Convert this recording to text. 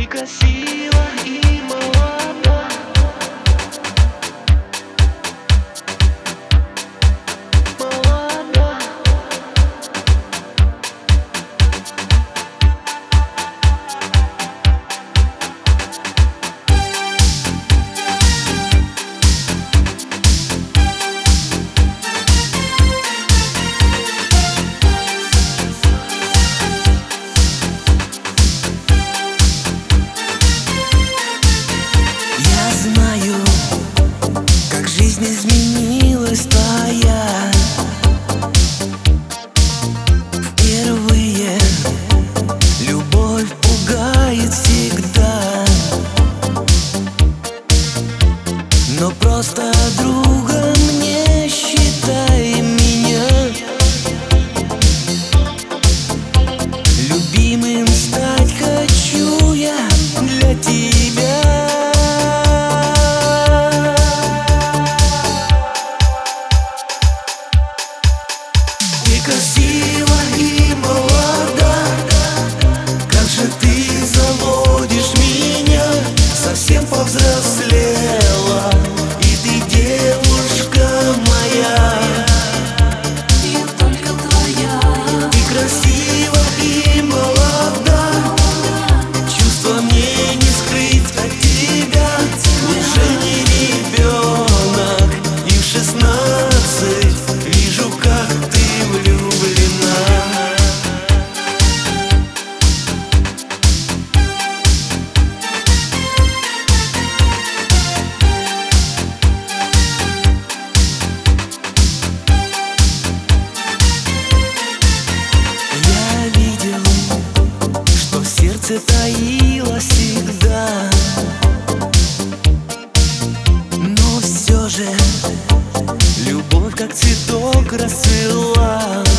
Ты красива и молода. Молода. Знаю, как жизнь изменилась твоя. Впервые любовь пугает всегда, но просто другом не считай меня. Любимым стать хочу я для тебя. Ты красива и молода, как же ты заводишь меня. Совсем повзрослела, и ты девушка моя. Я только твоя. Ты красива и молода, чувства мне не скрыть от тебя. Уже не ребенок, и в 16 вижу, как ты влюблена. Я видел, что в сердце таилось всегда, но все же любовь как цветок расцвела.